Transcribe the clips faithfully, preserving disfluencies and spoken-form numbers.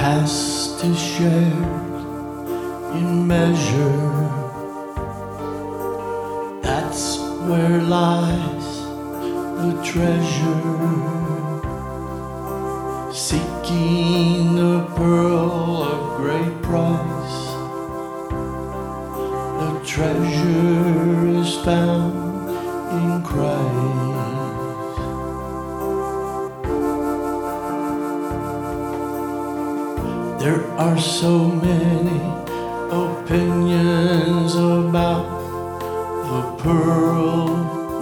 past is shared in measure. That's where lies the treasure. Seeking the pearl of great price, the treasure is found in Christ. There are so many opinions about the pearl.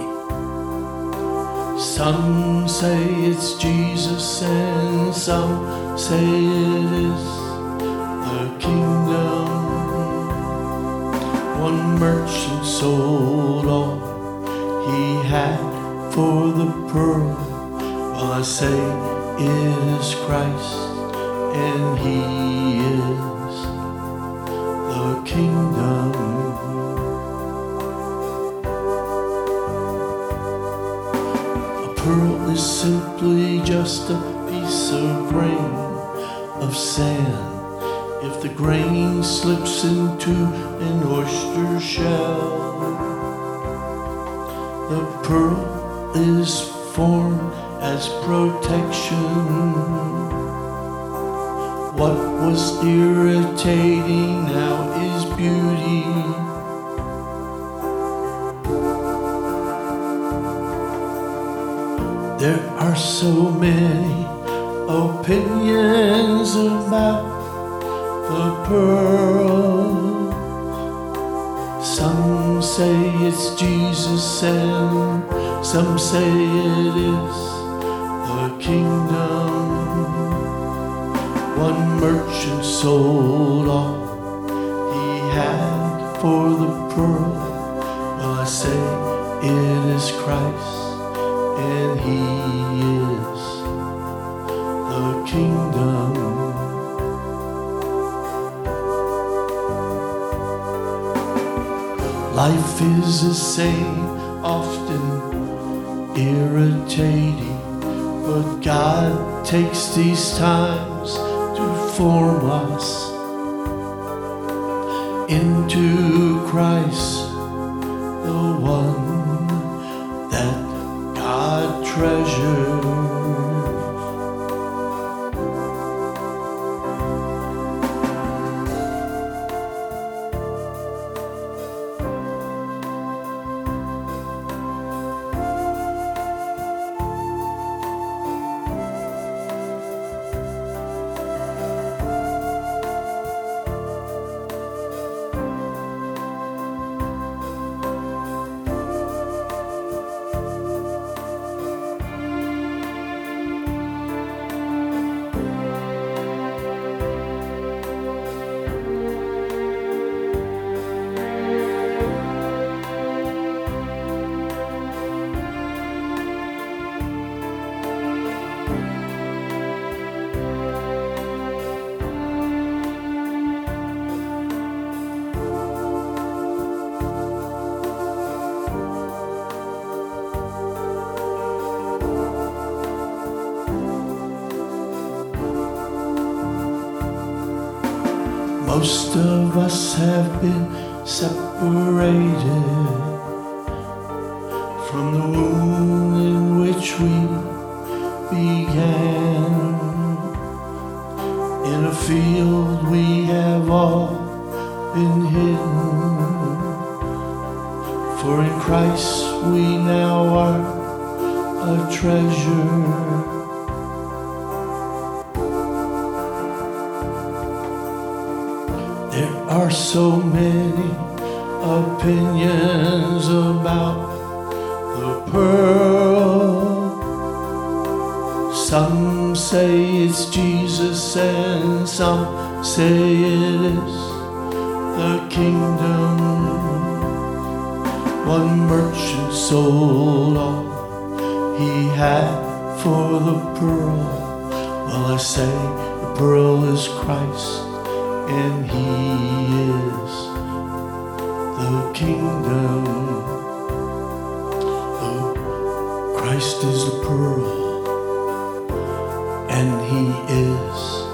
Some say it's Jesus and some say it is the kingdom. One merchant sold all he had for the pearl. Well, I say it is Christ and he is the kingdom. Pearl is simply just a piece of grain of sand. If the grain slips into an oyster shell, the pearl is formed as protection. What was irritating now is beauty. There are so many opinions about the pearl. Some say it's Jesus and some say it is the kingdom. One merchant sold all he had for the pearl. Well, I say it is Christ and he is the kingdom. Life is the same, often irritating, but God takes these times to form us into Christ, the one that God treasures. Most of us have been separated from the womb in which we began. In a field we have all been hidden, for in Christ we now are a treasure. There are so many opinions about the pearl. Some say it's Jesus and some say it is the kingdom. One merchant sold all he had for the pearl. Well, I say the pearl is Christ and he is the kingdom. Oh, Christ is the pearl and he is